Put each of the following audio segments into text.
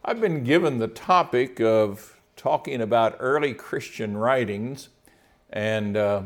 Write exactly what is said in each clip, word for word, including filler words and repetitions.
I've been given the topic of talking about early Christian writings, and uh,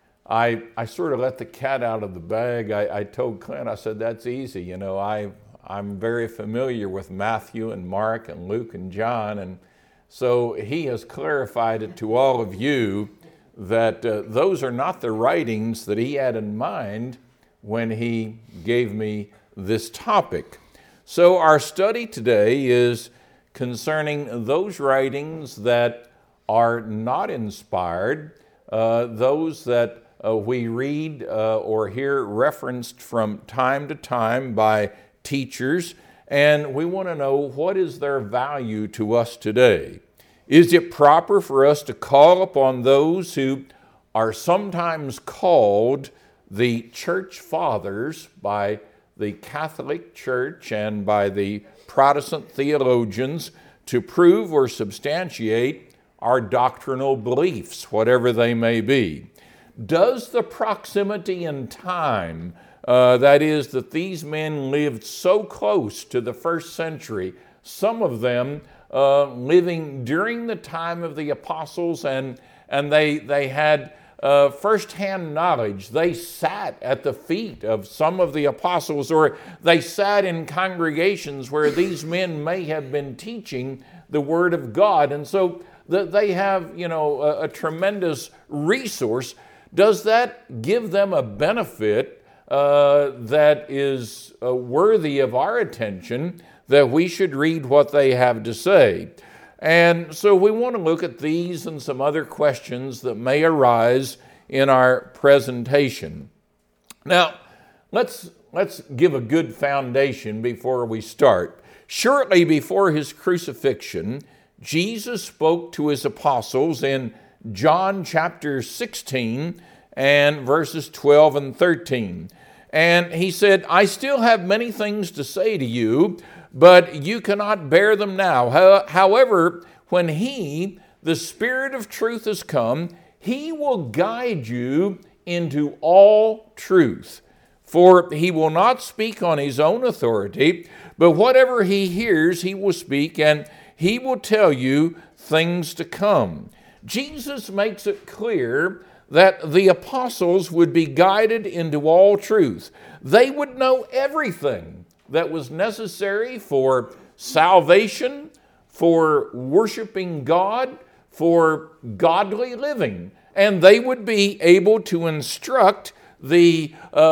I, I sort of let the cat out of the bag. I, I told Clint, I said, that's easy. You know, I, I'm very familiar with Matthew and Mark and Luke and John, and so he has clarified it to all of you that uh, those are not the writings that he had in mind when he gave me this topic. So our study today is concerning those writings that are not inspired, uh, those that uh, we read uh, or hear referenced from time to time by teachers, and we want to know, what is their value to us today? Is it proper for us to call upon those who are sometimes called the church fathers by the Catholic Church and by the Protestant theologians to prove or substantiate our doctrinal beliefs, whatever they may be? Does the proximity in time, uh, that is, that these men lived so close to the first century, some of them uh, living during the time of the apostles, and, and they, they had Uh, first-hand knowledge. They sat at the feet of some of the apostles, or they sat in congregations where these men may have been teaching the Word of God, and so that they have, you know, a, a tremendous resource. Does that give them a benefit uh, that is uh, worthy of our attention, that we should read what they have to say? And so we want to look at these and some other questions that may arise in our presentation. Now, let's, let's give a good foundation before we start. Shortly before his crucifixion, Jesus spoke to his apostles in John chapter sixteen and verses twelve and thirteen. And he said, I still have many things to say to you, but you cannot bear them now. However, when he, the Spirit of truth, has come, he will guide you into all truth. For he will not speak on his own authority, but whatever he hears, he will speak, and he will tell you things to come. Jesus makes it clear that the apostles would be guided into all truth. They would know everything that was necessary for salvation, for worshiping God, for godly living. And they would be able to instruct the,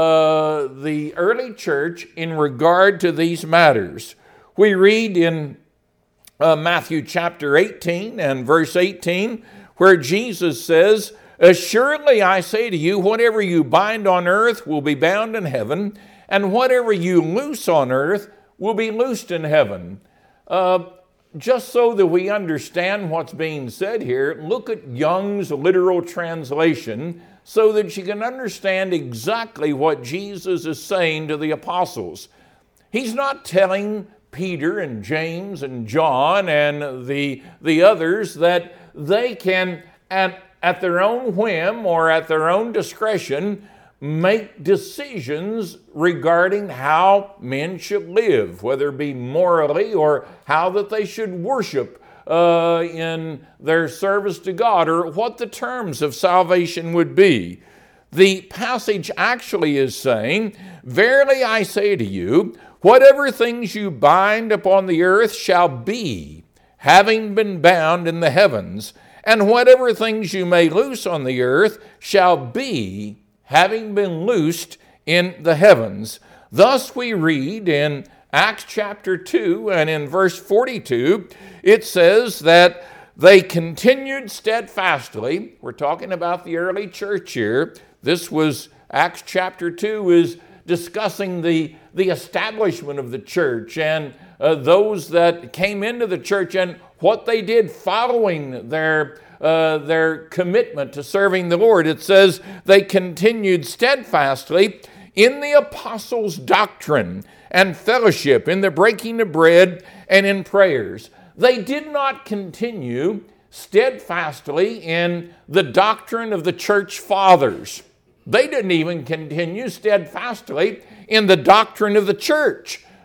uh, the early church in regard to these matters. We read in uh, Matthew chapter eighteen and verse eighteen, where Jesus says, Assuredly I say to you, whatever you bind on earth will be bound in heaven, and whatever you loose on earth will be loosed in heaven. Uh, just so that we understand what's being said here, look at Young's literal translation so that you can understand exactly what Jesus is saying to the apostles. He's not telling Peter and James and John and the, the others that they can, at, at their own whim or at their own discretion, make decisions regarding how men should live, whether it be morally or how that they should worship uh, in their service to God, or what the terms of salvation would be. The passage actually is saying, Verily I say to you, whatever things you bind upon the earth shall be, having been bound in the heavens, and whatever things you may loose on the earth shall be, having been loosed in the heavens. Thus we read in Acts chapter two and in verse forty-two, it says that they continued steadfastly. We're talking about the early church here. This was, Acts chapter two is discussing the, the establishment of the church and uh, those that came into the church and what they did following their Uh, their commitment to serving the Lord. It says they continued steadfastly in the apostles' doctrine and fellowship, in the breaking of bread and in prayers. They did not continue steadfastly in the doctrine of the church fathers. They didn't even continue steadfastly in the doctrine of the church.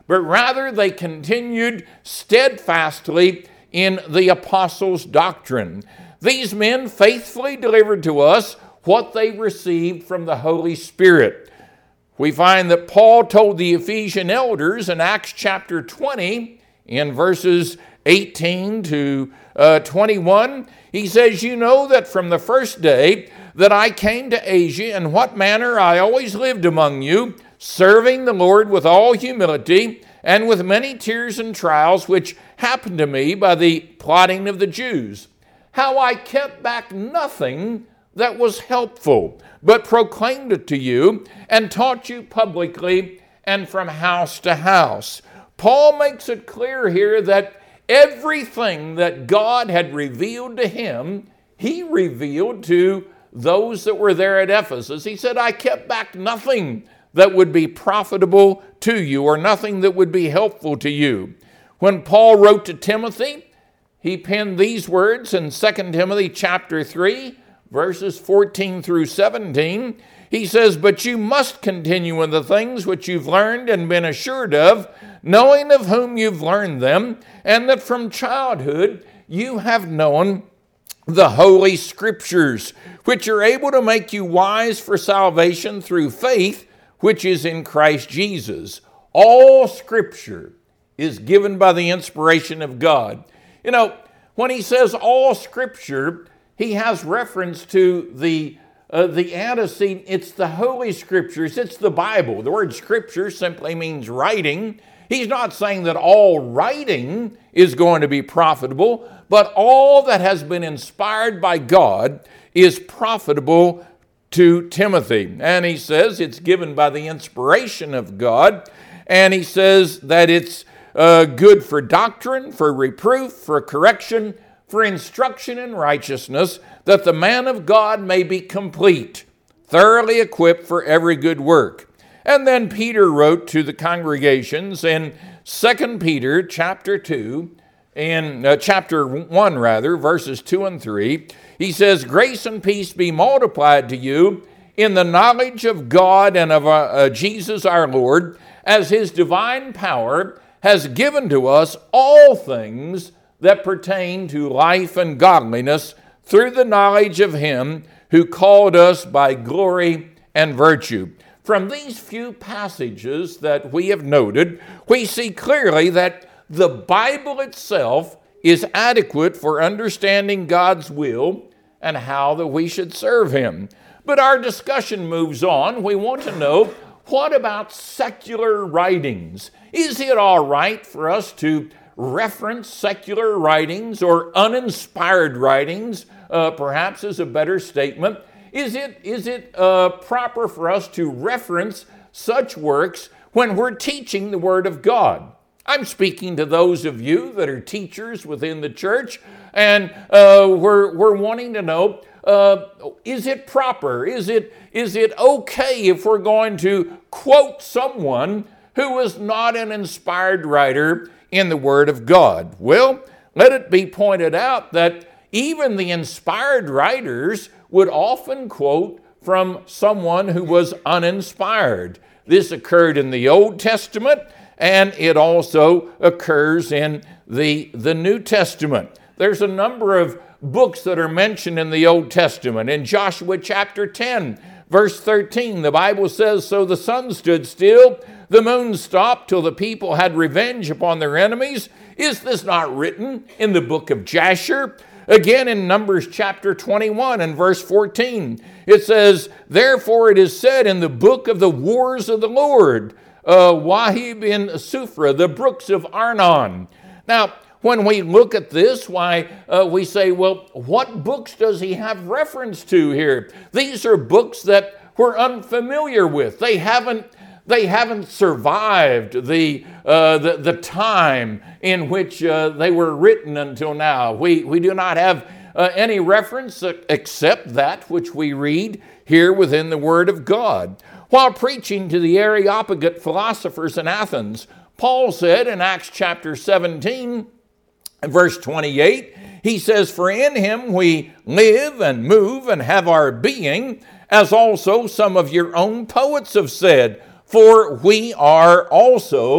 but rather they continued steadfastly in the apostles' doctrine. These men faithfully delivered to us what they received from the Holy Spirit. We find that Paul told the Ephesian elders in Acts chapter twenty, in verses eighteen to twenty-one, he says, "You know that from the first day that I came to Asia, in what manner I always lived among you, serving the Lord with all humility and with many tears and trials, which happened to me by the plotting of the Jews. How I kept back nothing that was helpful, but proclaimed it to you and taught you publicly and from house to house." Paul makes it clear here that everything that God had revealed to him, he revealed to those that were there at Ephesus. He said, "I kept back nothing that would be profitable to you, or nothing that would be helpful to you." When Paul wrote to Timothy, he penned these words in Second Timothy chapter three, verses fourteen through seventeen. He says, "But you must continue in the things which you've learned and been assured of, knowing of whom you've learned them, and that from childhood you have known the Holy Scriptures, which are able to make you wise for salvation through faith, which is in Christ Jesus." All Scripture is given by the inspiration of God. You know, when he says all Scripture, he has reference to the uh, the antecedent. It's the Holy Scriptures. It's the Bible. The word Scripture simply means writing. He's not saying that all writing is going to be profitable, but all that has been inspired by God is profitable to Timothy. And he says it's given by the inspiration of God. And he says that it's uh, good for doctrine, for reproof, for correction, for instruction in righteousness, that the man of God may be complete, thoroughly equipped for every good work. And then Peter wrote to the congregations in Second Peter chapter two, in uh, chapter one rather, verses two and three. He says, "Grace and peace be multiplied to you in the knowledge of God and of uh, uh, Jesus our Lord, as his divine power has given to us all things that pertain to life and godliness, through the knowledge of him who called us by glory and virtue." From these few passages that we have noted, we see clearly that the Bible itself is adequate for understanding God's will and how that we should serve him. But our discussion moves on. We want to know, what about secular writings? Is it all right for us to reference secular writings, or uninspired writings, uh, perhaps is a better statement? Is it, is it uh, proper for us to reference such works when we're teaching the Word of God? I'm speaking to those of you that are teachers within the church, and uh, we're, we're wanting to know, uh, is it proper? Is it, is it okay if we're going to quote someone who is not an inspired writer in the Word of God? Well, let it be pointed out that even the inspired writers would often quote from someone who was uninspired. This occurred in the Old Testament, and it also occurs in the, the New Testament. There's a number of books that are mentioned in the Old Testament. In Joshua chapter ten, verse thirteen, the Bible says, "So the sun stood still, the moon stopped, till the people had revenge upon their enemies. Is this not written in the book of Jasher?" Again, in Numbers chapter twenty-one and verse fourteen, it says, "Therefore it is said in the book of the wars of the Lord, uh, Wahib in Sufra, the brooks of Arnon." Now, when we look at this, why uh, we say, well, what books does he have reference to here? These are books that we're unfamiliar with. They haven't They haven't survived the, uh, the, the time in which uh, they were written until now. We, we do not have uh, any reference except that which we read here within the Word of God. While preaching to the Areopagite philosophers in Athens, Paul said in Acts chapter seventeen, verse twenty-eight, he says, "For in him we live and move and have our being, as also some of your own poets have said, for we are also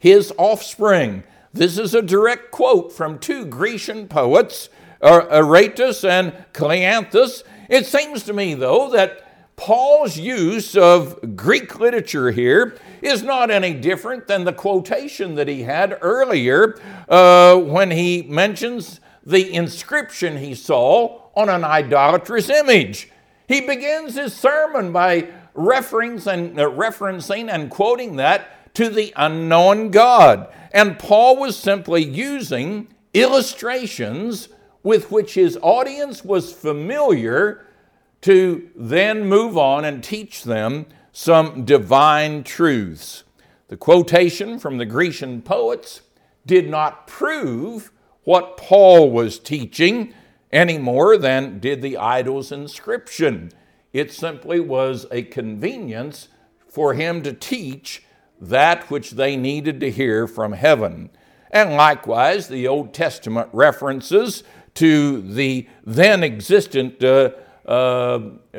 his offspring. This is a direct quote from two Grecian poets, Aratus and Cleanthus. It seems to me, though, that Paul's use of Greek literature here is not any different than the quotation that he had earlier uh, when he mentions the inscription he saw on an idolatrous image. He begins his sermon by referencing and, uh, referencing and quoting that to the unknown God. And Paul was simply using illustrations with which his audience was familiar to then move on and teach them some divine truths. The quotation from the Grecian poets did not prove what Paul was teaching any more than did the idol's inscription. It simply was a convenience for him to teach that which they needed to hear from heaven. And likewise, the Old Testament references to the then existent uh, uh,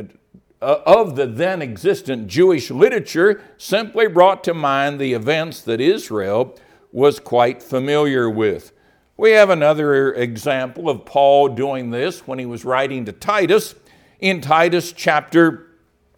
of the then existent Jewish literature simply brought to mind the events that Israel was quite familiar with. We have another example of Paul doing this when he was writing to Titus. In Titus chapter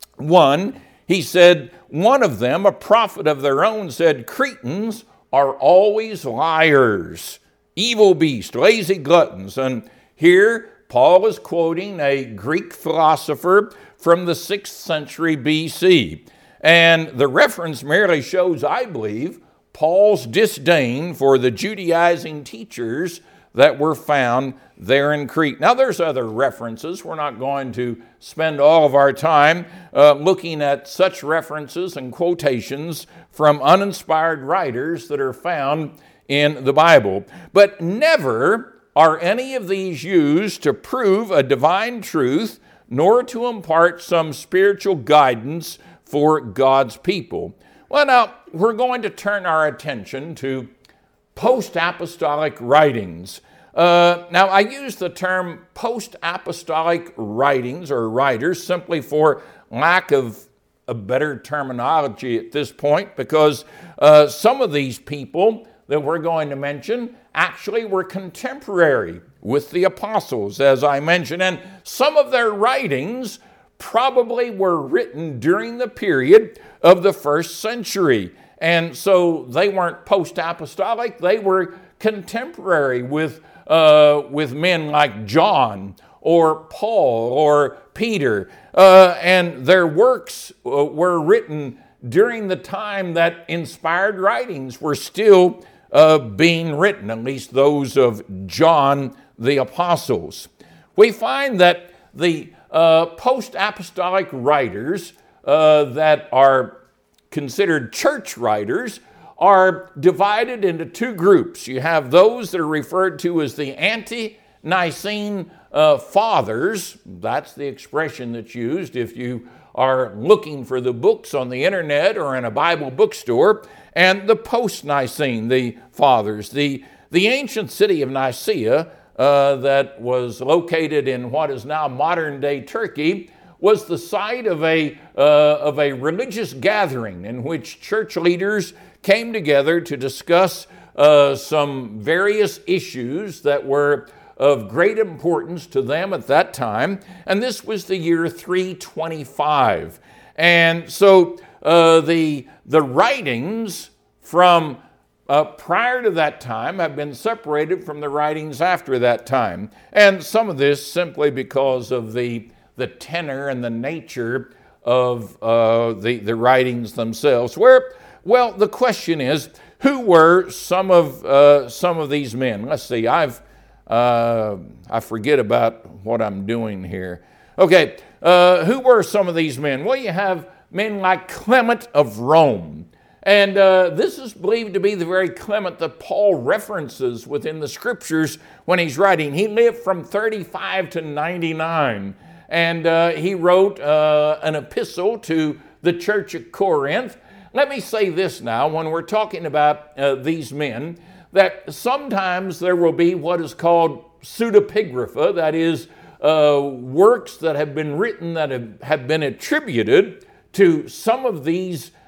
one, he said, one of them, a prophet of their own, said, Cretans are always liars, evil beasts, lazy gluttons. And here Paul is quoting a Greek philosopher from the sixth century B C. And the reference merely shows, I believe, Paul's disdain for the Judaizing teachers that were found there in Crete. Now, there's other references. We're not going to spend all of our time uh, looking at such references and quotations from uninspired writers that are found in the Bible. But never are any of these used to prove a divine truth, nor to impart some spiritual guidance for God's people. Well, now, we're going to turn our attention to post-apostolic writings. Uh, now, I use the term post-apostolic writings or writers simply for lack of a better terminology at this point, because uh, some of these people that we're going to mention actually were contemporary with the apostles, as I mentioned, and some of their writings probably were written during the period of the first century. And so they weren't post-apostolic, they were contemporary with, uh, with men like John or Paul or Peter. Uh, and their works uh, were written during the time that inspired writings were still uh, being written, at least those of John the Apostles. We find that the uh, post-apostolic writers uh, that are considered church writers are divided into two groups. You have those that are referred to as the ante-Nicene uh, fathers. That's the expression that's used if you are looking for the books on the internet or in a Bible bookstore, and the post-Nicene, the fathers. The, the ancient city of Nicaea uh, that was located in what is now modern-day Turkey was the site of a, uh, of a religious gathering in which church leaders came together to discuss uh, some various issues that were of great importance to them at that time. And this was the year three twenty-five. And so uh, the, the writings from uh, prior to that time have been separated from the writings after that time. And some of this simply because of the the tenor and the nature of uh, the, the writings themselves. Where, well, the question is, who were some of uh, some of these men? Let's see, I've uh, I forget about what I'm doing here. Okay, uh, who were some of these men? Well, you have men like Clement of Rome. And uh, this is believed to be the very Clement that Paul references within the scriptures when he's writing. He lived from thirty-five to ninety-nine. And uh, he wrote uh, an epistle to the church at Corinth. Let me say this now, when we're talking about uh, these men, that sometimes there will be what is called pseudepigrapha, that is, uh, works that have been written that have, have been attributed to some of these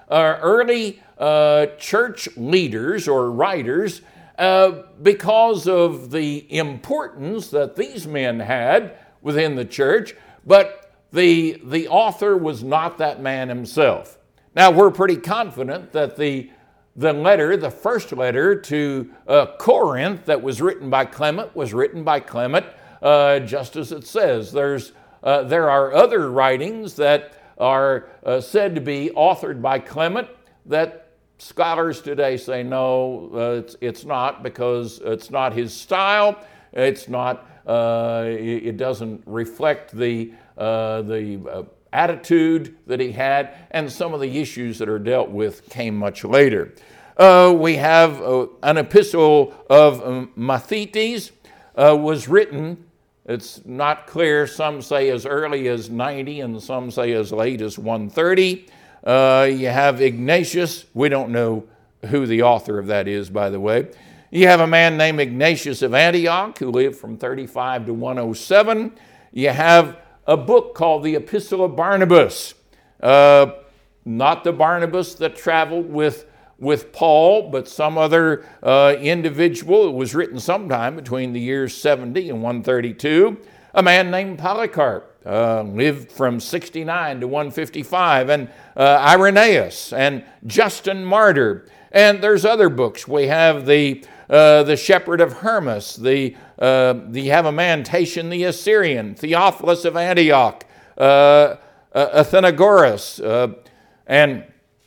uh, early uh, church leaders or writers uh, because of the importance that these men had within the church, but the, the author was not that man himself. Now, we're pretty confident that the, the letter, the first letter to uh, Corinth that was written by Clement was written by Clement, uh, just as it says. There's, uh, there are other writings that are uh, said to be authored by Clement that scholars today say no, uh, it's, it's not, because it's not his style. It's not, uh, it doesn't reflect the, uh, the uh, attitude that he had, and some of the issues that are dealt with came much later. Uh, we have uh, an epistle of um, Matthetes uh, was written. It's not clear. Some say as early as ninety, and some say as late as one thirty. Uh, you have Ignatius. We don't know who the author of that is, by the way. You have a man named Ignatius of Antioch who lived from thirty-five to one oh seven. You have a book called the Epistle of Barnabas. Uh, not the Barnabas that traveled with, with Paul, but some other uh, individual. It was written sometime between the years seventy and one thirty-two. A man named Polycarp. Uh, lived from sixty-nine to one fifty-five, and uh, Irenaeus and Justin Martyr. And there's other books. We have the uh, the Shepherd of Hermas. The uh, the you have a man, Tatian the Assyrian, Theophilus of Antioch, uh, uh, Athenagoras, uh, and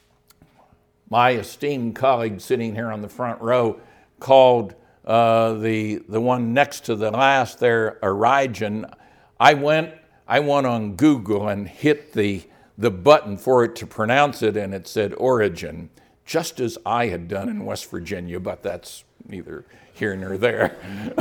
my esteemed colleague sitting here on the front row called uh, the the one next to the last there Origen. I went. I went on Google and hit the, the button for it to pronounce it, and it said Origin, just as I had done in West Virginia, but that's neither here nor there.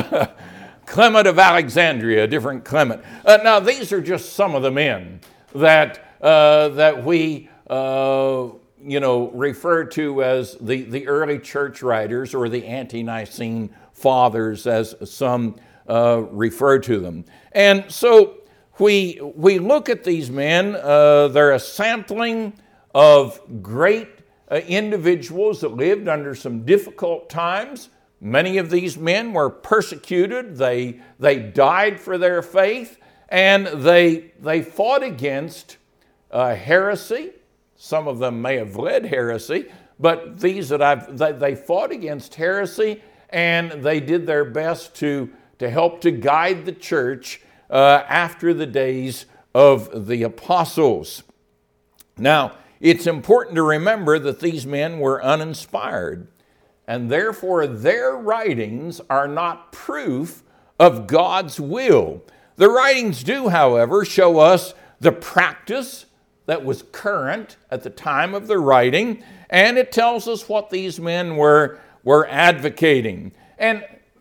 Clement of Alexandria, a different Clement. Uh, now, these are just some of the men that, uh, that we uh, you know, refer to as the, the early church writers, or the ante-Nicene fathers, as some uh, refer to them. And so, We, we look at these men, uh, they're a sampling of great uh, individuals that lived under some difficult times. Many of these men were persecuted, they, they died for their faith, and they, they fought against uh, heresy. Some of them may have led heresy, but these that I've, they, they fought against heresy, and they did their best to, to help to guide the church Uh, after the days of the apostles. Now, it's important to remember that these men were uninspired, and therefore their writings are not proof of God's will. The writings do, however, show us the practice that was current at the time of the writing, and it tells us what these men were, were advocating. And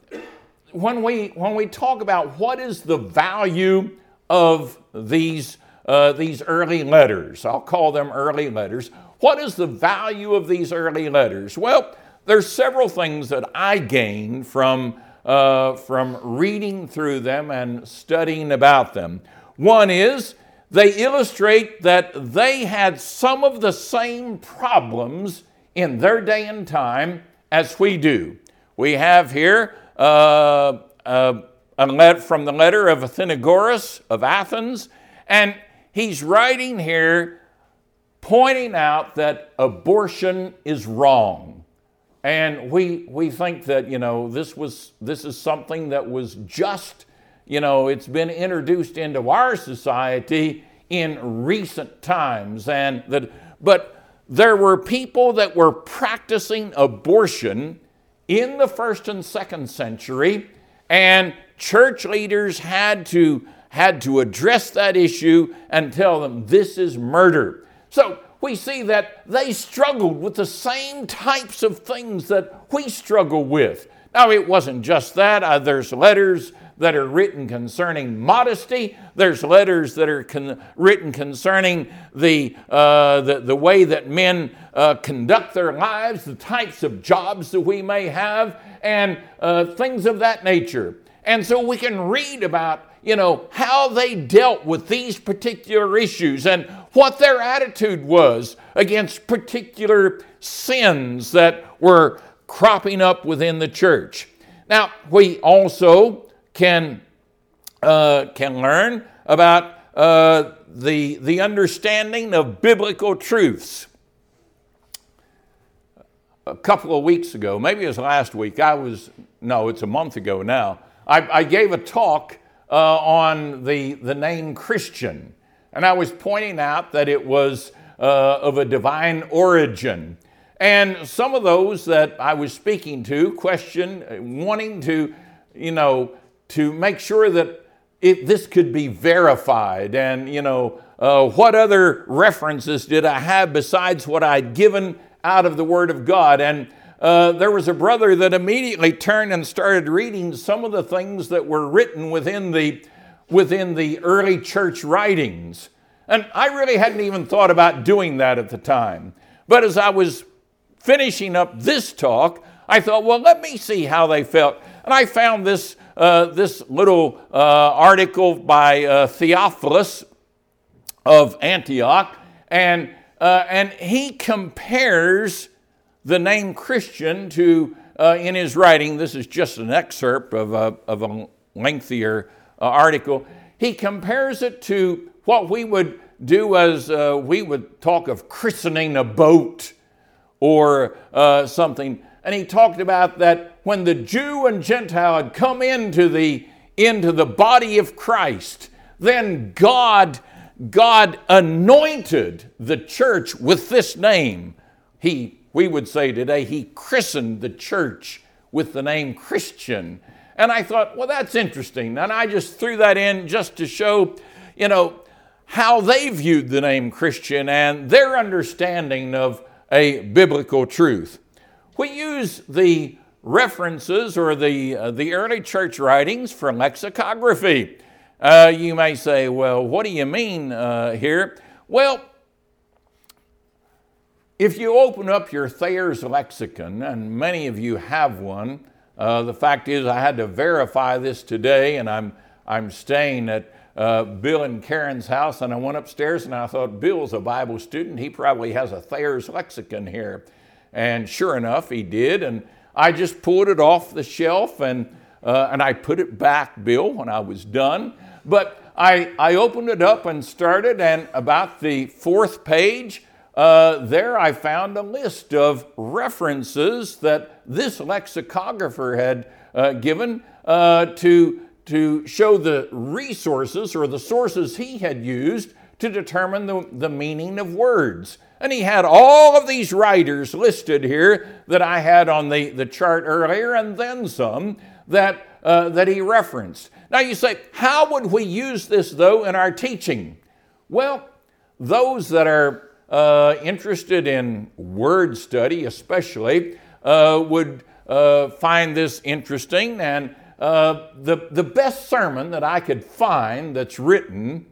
When we, when we talk about what is the value of these, uh, these early letters, I'll call them early letters. What is the value of these early letters? Well, there's several things that I gained from, uh, from reading through them and studying about them. One is they illustrate that they had some of the same problems in their day and time as we do. We have here Uh, uh, a letter from the letter of Athenagoras of Athens, and he's writing here pointing out that abortion is wrong. And we we think that, you know, this was this is something that was just, you know, it's been introduced into our society in recent times, and that but there were people that were practicing abortion in the first and second century, and church leaders had to, had to address that issue and tell them this is murder. So we see that they struggled with the same types of things that we struggle with. Now, it wasn't just that. Uh, there's letters that are written concerning modesty. There's letters that are con- written concerning the, uh, the, the way that men uh, conduct their lives, the types of jobs that we may have, and uh, things of that nature. And so we can read about you know, how they dealt with these particular issues and what their attitude was against particular sins that were cropping up within the church. Now, we also can, uh, can learn about uh, the, the understanding of biblical truths. A couple of weeks ago, maybe it was last week, I was, no, it's a month ago now, I, I gave a talk uh, on the, the name Christian. And I was pointing out that it was uh, of a divine origin. And some of those that I was speaking to questioned, wanting to, you know, to make sure that it, this could be verified. And, you know, uh, what other references did I have besides what I'd given out of the Word of God? And uh, there was a brother that immediately turned and started reading some of the things that were written within the within the early church writings. And I really hadn't even thought about doing that at the time. But as I was finishing up this talk, I thought, well, let me see how they felt. And I found this uh, this little uh, article by uh, Theophilus of Antioch, and Uh, and he compares the name Christian to, uh, in his writing, this is just an excerpt of a, of a lengthier uh, article, he compares it to what we would do as uh, we would talk of christening a boat or uh, something. And he talked about that when the Jew and Gentile had come into the, into the body of Christ, then God God anointed the church with this name. He, we would say today, he christened the church with the name Christian. And I thought, well, that's interesting. And I just threw that in just to show, you know, how they viewed the name Christian and their understanding of a biblical truth. We use the references or the, uh, the early church writings for lexicography. Uh, you may say, well, what do you mean uh, here? Well, if you open up your Thayer's lexicon, and many of you have one, uh, the fact is I had to verify this today, and I'm, I'm staying at uh, Bill and Karen's house, and I went upstairs and I thought, Bill's a Bible student. He probably has a Thayer's lexicon here. And sure enough, he did, and I just pulled it off the shelf, and, uh, and I put it back, Bill, when I was done. But I, I opened it up and started, and about the fourth page, uh, there I found a list of references that this lexicographer had uh, given uh, to, to show the resources or the sources he had used to determine the, the meaning of words. And he had all of these writers listed here that I had on the, the chart earlier, and then some that, uh, that he referenced. Now you say, how would we use this, though, in our teaching? Well, those that are uh, interested in word study especially uh, would uh, find this interesting. And uh, the, the best sermon that I could find that's written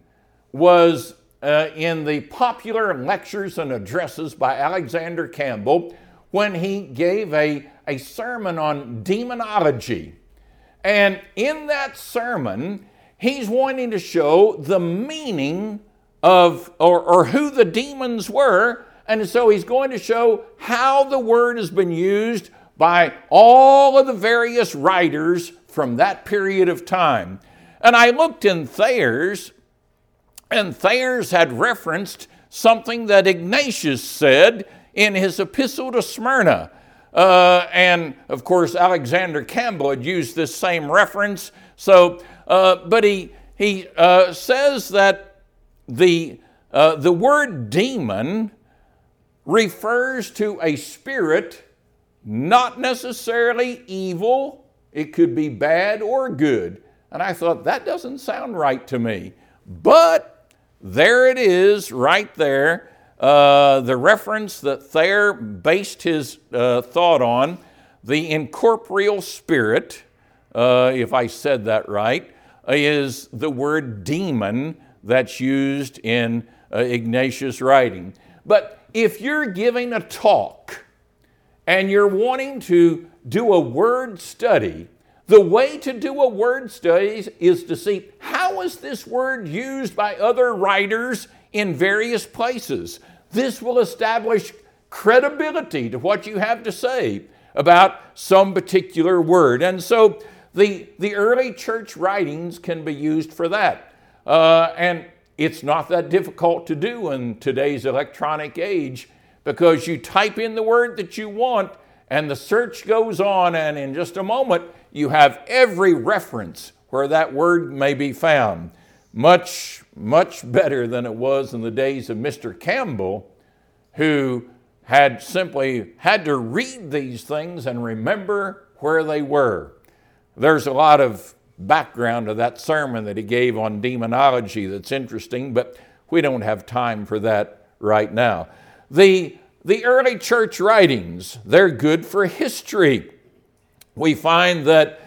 was uh, in the Popular Lectures and Addresses by Alexander Campbell, when he gave a, a sermon on demonology. And in that sermon, he's wanting to show the meaning of, or, or who the demons were. And so he's going to show how the word has been used by all of the various writers from that period of time. And I looked in Thayer's, and Thayer's had referenced something that Ignatius said in his epistle to Smyrna. Uh, and of course, Alexander Campbell had used this same reference. So, uh, but he he uh, says that the uh, the word demon refers to a spirit, not necessarily evil. It could be bad or good. And I thought, that doesn't sound right to me. But there it is, right there. Uh, the reference that Thayer based his uh, thought on, the incorporeal spirit, uh, if I said that right, is the word demon that's used in uh, Ignatius' writing. But if you're giving a talk and you're wanting to do a word study, the way to do a word study is to see how how is this word used by other writers in various places? This will establish credibility to what you have to say about some particular word. And so the, the early church writings can be used for that. Uh, and it's not that difficult to do in today's electronic age, because you type in the word that you want and the search goes on, and in just a moment you have every reference where that word may be found. Much, much better than it was in the days of Mister Campbell, who had simply had to read these things and remember where they were. There's a lot of background to that sermon that he gave on demonology that's interesting, but we don't have time for that right now. The, the early church writings, they're good for history. We find that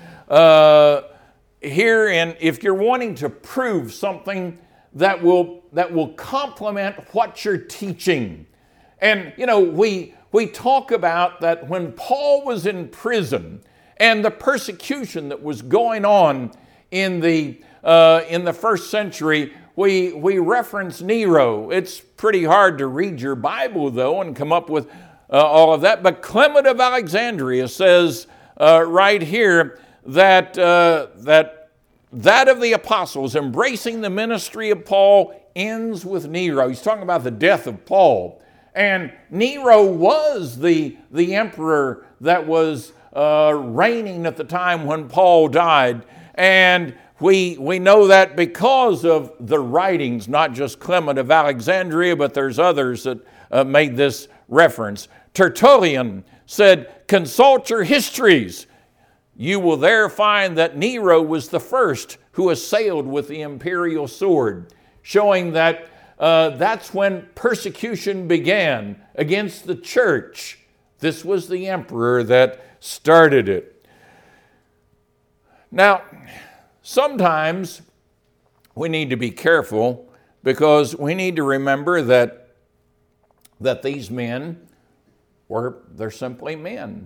uh, here, in, if you're wanting to prove something that will, that will complement what you're teaching, and, you know, we, we talk about that when Paul was in prison and the persecution that was going on in the, uh, in the first century, we, we reference Nero. It's pretty hard to read your Bible, though, and come up with uh, all of that. But Clement of Alexandria says uh, right here that, uh, that that of the apostles embracing the ministry of Paul ends with Nero. He's talking about the death of Paul. And Nero was the, the emperor that was uh, reigning at the time when Paul died. And we, we know that because of the writings, not just Clement of Alexandria, but there's others that uh, made this reference. Tertullian said, "Consult your histories. You will there find that Nero was the first who assailed with the imperial sword," showing that Uh, that's when persecution began against the church. This was the emperor that started it. Now, sometimes we need to be careful, because we need to remember that, that these men were, they're simply men.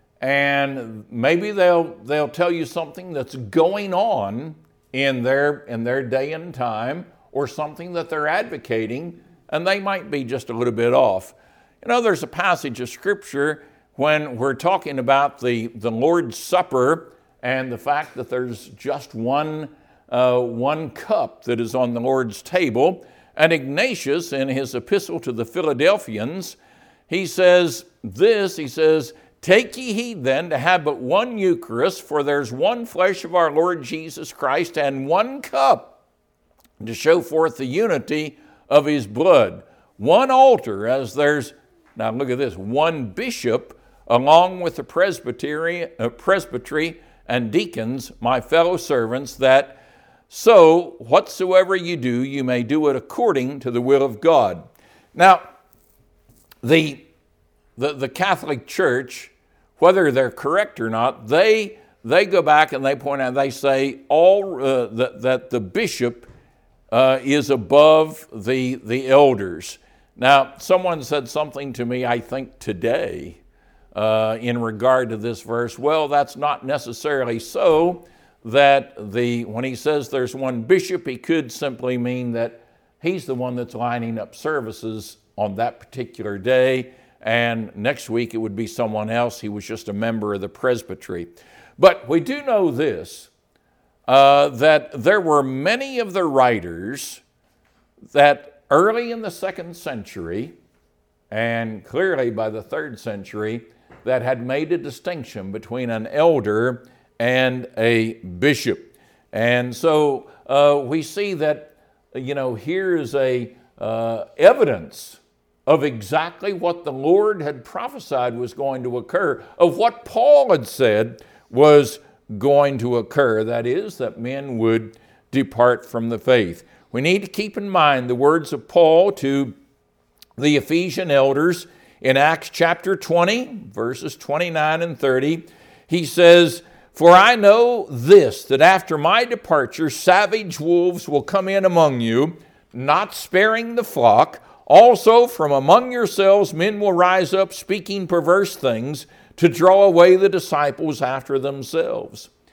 And maybe they'll, they'll tell you something that's going on in their, in their day and time, or something that they're advocating, and they might be just a little bit off. You know, there's a passage of Scripture when we're talking about the, the Lord's Supper and the fact that there's just one, uh, one cup that is on the Lord's table. And Ignatius, in his epistle to the Philadelphians, he says this, he says, "Take ye heed then to have but one Eucharist, for there's one flesh of our Lord Jesus Christ, and one cup, to show forth the unity of his blood. One altar, as there's," now look at this, "one bishop, along with the presbytery, uh, presbytery and deacons, my fellow servants, that so whatsoever you do, you may do it according to the will of God." Now, the, the, the Catholic Church, whether they're correct or not, they, they go back and they point out, they say all uh, that, that the bishop Uh, is above the, the elders. Now, someone said something to me, I think today, uh, in regard to this verse. Well, that's not necessarily so, that the when he says there's one bishop, he could simply mean that he's the one that's lining up services on that particular day, and next week it would be someone else. He was just a member of the presbytery. But we do know this, Uh, that there were many of the writers that early in the second century, and clearly by the third century, that had made a distinction between an elder and a bishop. And so uh, we see that, you know, here is a uh, evidence of exactly what the Lord had prophesied was going to occur, of what Paul had said was going to occur, that is, that men would depart from the faith. We need to keep in mind the words of Paul to the Ephesian elders in Acts chapter twenty, verses twenty-nine and thirty. He says, "For I know this, that after my departure savage wolves will come in among you, not sparing the flock. Also from among yourselves men will rise up, speaking perverse things, to draw away the disciples after themselves."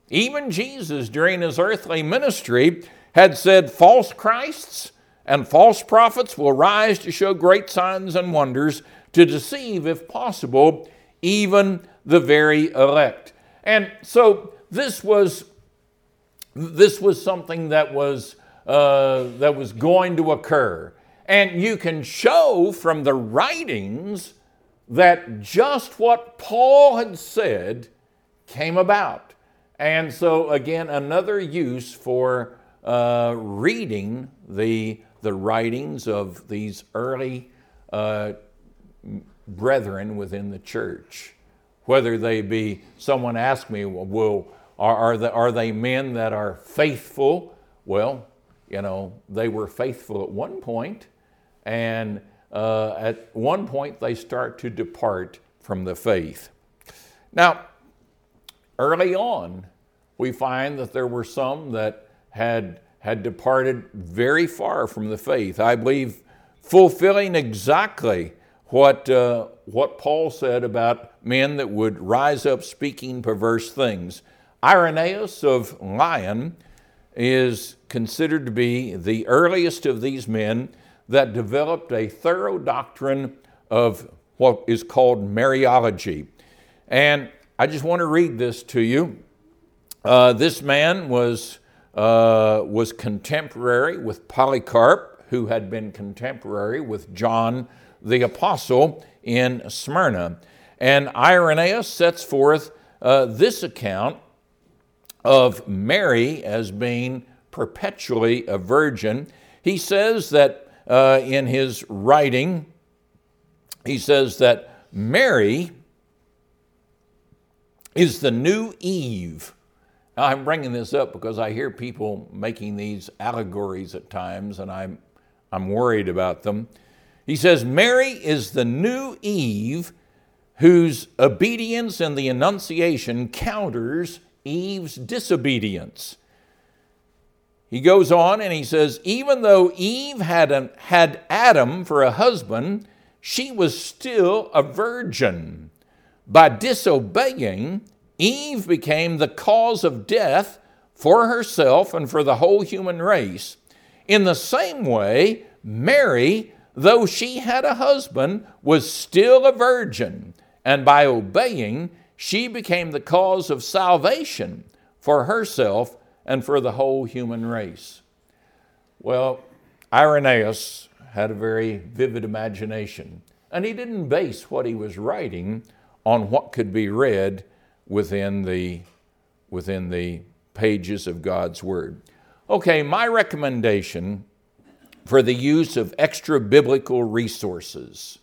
Even Jesus, during his earthly ministry, had said false Christs and false prophets will rise to show great signs and wonders to deceive, if possible, even the very elect. And so this was this was something that was uh, that was going to occur. And you can show from the writings that just what Paul had said came about. And so again, another use for uh, reading the the writings of these early uh, brethren within the church. Whether they be, someone asked me, well, are, are, they, are they men that are faithful? Well, you know, they were faithful at one point, and uh, at one point they start to depart from the faith. Now, early on, we find that there were some that had, had departed very far from the faith. I believe fulfilling exactly what, uh, what Paul said about men that would rise up speaking perverse things. Irenaeus of Lyon is considered to be the earliest of these men that developed a thorough doctrine of what is called Mariology. And I just want to read this to you. Uh, this man was, uh, was contemporary with Polycarp, who had been contemporary with John the Apostle in Smyrna. And Irenaeus sets forth uh, this account of Mary as being perpetually a virgin. He says that uh, in his writing, he says that Mary is the new Eve. Now, I'm bringing this up because I hear people making these allegories at times, and I'm, I'm worried about them. He says, Mary is the new Eve whose obedience in the Annunciation counters Eve's disobedience. He goes on and he says, even though Eve had, an, had Adam for a husband, she was still a virgin. By disobeying, Eve became the cause of death for herself and for the whole human race. In the same way, Mary, though she had a husband, was still a virgin, and by obeying, she became the cause of salvation for herself and for the whole human race. Well, Irenaeus had a very vivid imagination, and he didn't base what he was writing on what could be read within the, within the pages of God's Word. Okay, my recommendation for the use of extra biblical resources.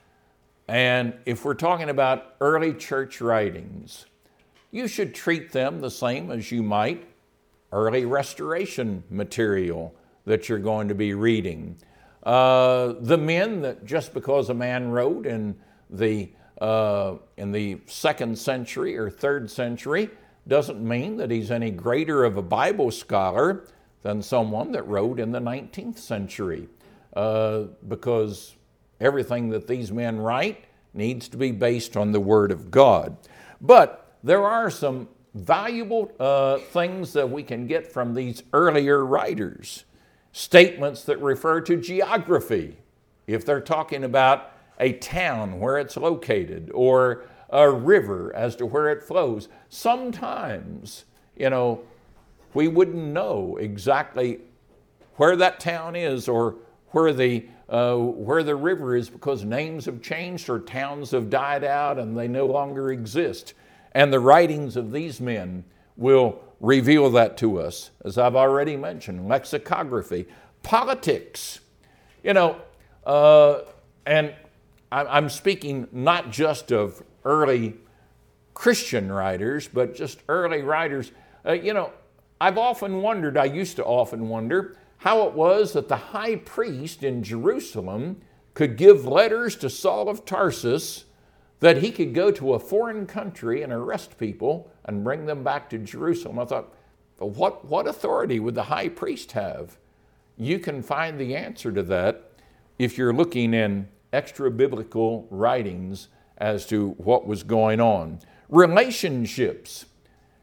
And if we're talking about early church writings, you should treat them the same as you might early restoration material that you're going to be reading. Uh, the men that just because a man wrote in the, uh, in the second century or third century doesn't mean that he's any greater of a Bible scholar than someone that wrote in the nineteenth century, uh, because everything that these men write needs to be based on the Word of God. But there are some valuable uh, things that we can get from these earlier writers. Statements that refer to geography, if they're talking about a town where it's located, or a river as to where it flows. Sometimes, you know, we wouldn't know exactly where that town is or where the uh, where the river is because names have changed or towns have died out and they no longer exist. And the writings of these men will reveal that to us, as I've already mentioned. Lexicography, politics, you know, uh, and I'm speaking not just of early Christian writers, but just early writers. Uh, you know, I've often wondered, I used to often wonder, how it was that the high priest in Jerusalem could give letters to Saul of Tarsus that he could go to a foreign country and arrest people and bring them back to Jerusalem. I thought, well, what, what authority would the high priest have? You can find the answer to that if you're looking in extra biblical writings as to what was going on. Relationships.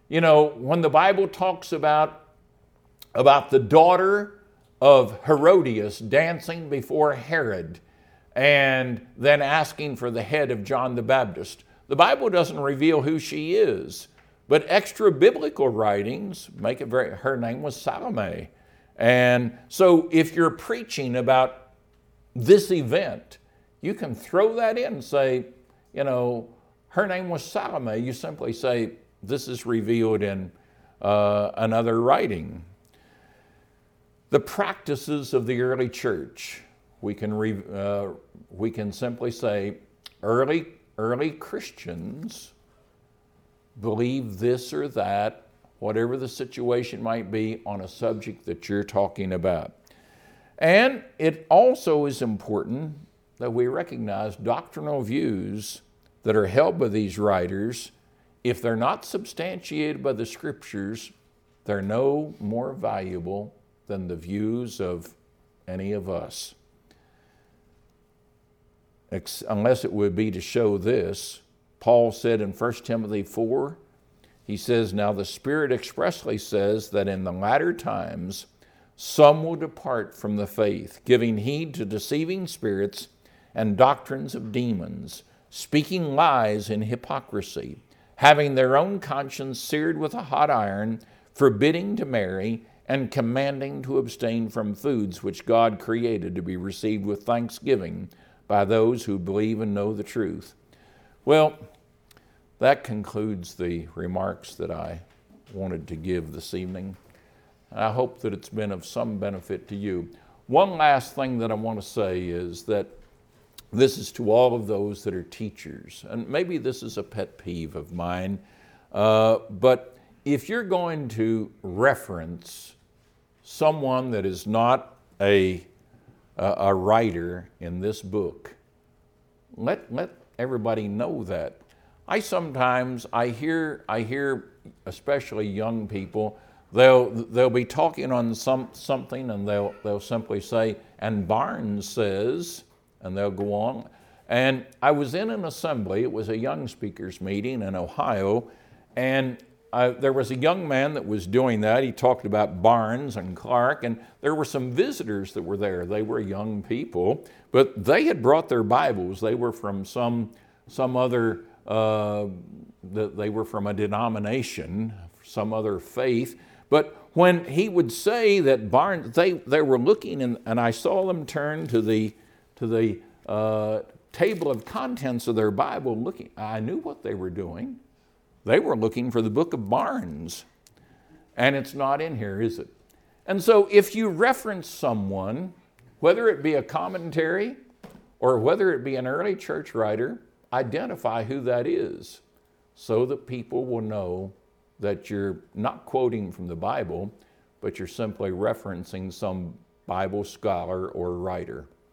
You know, when the Bible talks about, about the daughter of Herodias dancing before Herod and then asking for the head of John the Baptist, the Bible doesn't reveal who she is, but extra biblical writings make it very, her name was Salome. And so if you're preaching about this event, you can throw that in and say, you know, her name was Salome. You simply say, this is revealed in uh, another writing. The practices of the early church, we can, re, uh, we can simply say, early, early Christians believe this or that, whatever the situation might be on a subject that you're talking about. And it also is important that we recognize doctrinal views that are held by these writers. If they're not substantiated by the scriptures, they're no more valuable than the views of any of us. Ex- unless it would be to show this. Paul said in First Timothy four, he says, now the Spirit expressly says that in the latter times some will depart from the faith, giving heed to deceiving spirits and doctrines of demons, speaking lies in hypocrisy, having their own conscience seared with a hot iron, forbidding to marry, and commanding to abstain from foods which God created to be received with thanksgiving by those who believe and know the truth. Well, that concludes the remarks that I wanted to give this evening. I hope that it's been of some benefit to you. One last thing that I want to say is that this is to all of those that are teachers, and maybe this is a pet peeve of mine, uh, but if you're going to reference someone that is not a, a, a writer in this book, let, let everybody know that. I sometimes, I hear, I hear especially young people, they'll, they'll be talking on some, something and they'll, they'll simply say, and Barnes says, and they'll go on. And I was in an assembly, it was a young speakers meeting in Ohio, and I, there was a young man that was doing that. He talked about Barnes and Clark, and there were some visitors that were there. They were young people, but they had brought their Bibles. They were from some, some other, uh, they were from a denomination, some other faith. But when he would say that Barnes, they, they were looking, and, and I saw them turn to the to the uh, table of contents of their Bible looking. I knew what they were doing. They were looking for the book of Barnes. And it's not in here, is it? And so if you reference someone, whether it be a commentary or whether it be an early church writer, identify who that is so that people will know that you're not quoting from the Bible, but you're simply referencing some Bible scholar or writer.